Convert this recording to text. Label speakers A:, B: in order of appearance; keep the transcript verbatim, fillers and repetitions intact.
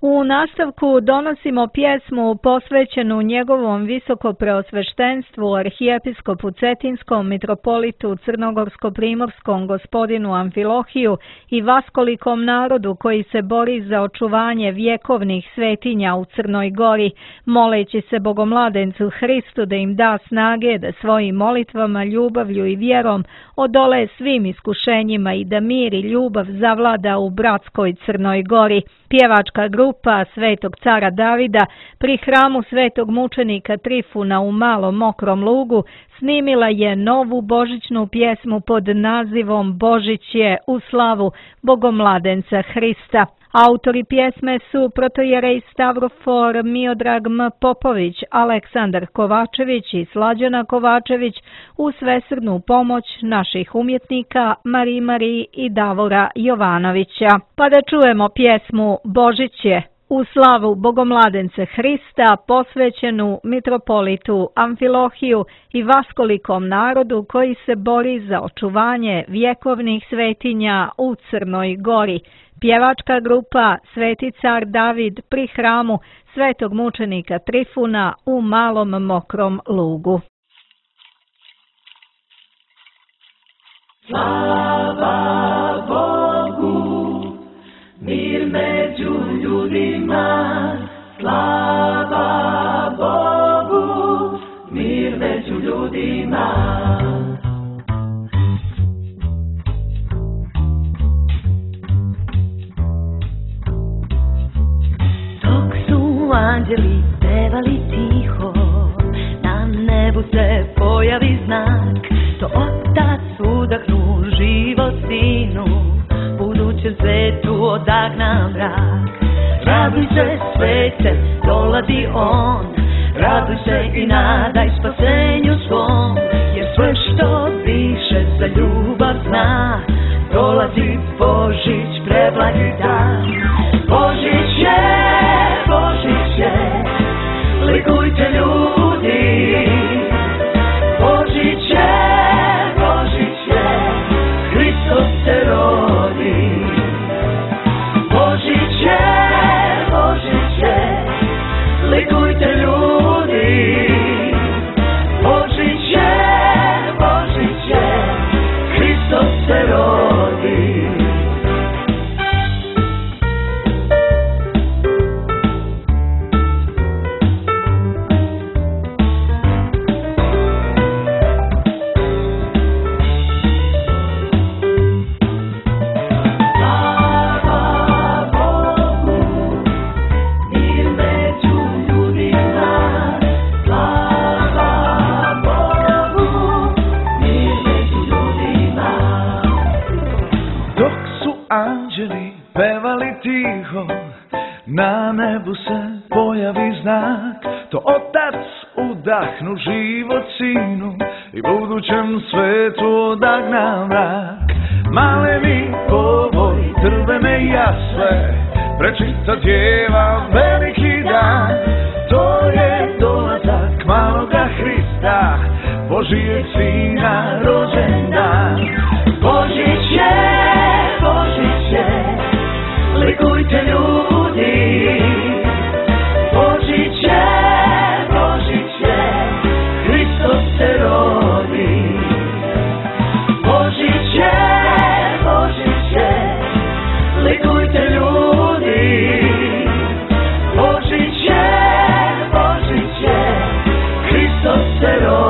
A: U nastavku donosimo pjesmu posvećenu njegovom visokopreosveštenstvu arhijepiskopu Cetinskom, mitropolitu Crnogorsko-primorskom gospodinu Amfilohiju i vaskolikom narodu koji se bori za očuvanje vjekovnih svetinja u Crnoj Gori, moleći se Bogomladencu Hristu da im da snage da svojim molitvama, ljubavlju i vjerom odole svim iskušenjima i da mir i ljubav zavlada u bratskoj Crnoj Gori. Pjevačka grupa Svetog cara Davida pri hramu Svetog mučenika Trifuna u Malom Mokrom Lugu snimila je novu božićnu pjesmu pod nazivom Božić je u slavu Bogomladenca Hrista. Autori pjesme su protojerej Stavrofor Miodrag M. Popović, Aleksandar Kovačević i Slađana Kovačević uz svesrdnu pomoć naših umjetnika Mariji Mariji i Davora Jovanovića. Pa da čujemo pjesmu Božić je u slavu Bogomladence Hrista posvećenu mitropolitu Amfilohiju i vaskolikom narodu koji se bori za očuvanje vjekovnih svetinja u Crnoj Gori. Pjevačka grupa Sveti car David pri hramu Svetog mučenika Trifuna u Malom Mokrom Lugu.
B: Slava Bogu, mir među ljudima, slava Bogu, mir među ljudima.
C: Anđeli pevali tiho, na nebu se pojavi znak, to Otac udahnu život Sinu, budućem svetu odagna mrak. Raduj se svete, dolazi On, raduj se i nadaj spasenju svom, jer sve što diše za ljubav zna, dolazi Božić, preblagi dan. Božić je, Božić je, likujte ljudi. Božić je, Božić je, Hristos se rodi. Božić je, Božić je, likujte ljudi. Božić je, Božić je, Hristos se rodi.
D: Pevali tiho, na nebu se pojavi znak, to Otac udahnu život Sinu i budućem svetu odagna mrak. Maleni povoj, drvene jasle, prečista djeva veliki dan, to je dolazak maloga Hrista, Božijeg Sina rođen dan. Božić je, Božić je, likujte ljudi. Božić je, Božić je, Hristos se rodi. Božić je, Božić je, likujte ljudi. Božić je, Božić je, Hristos se rodi.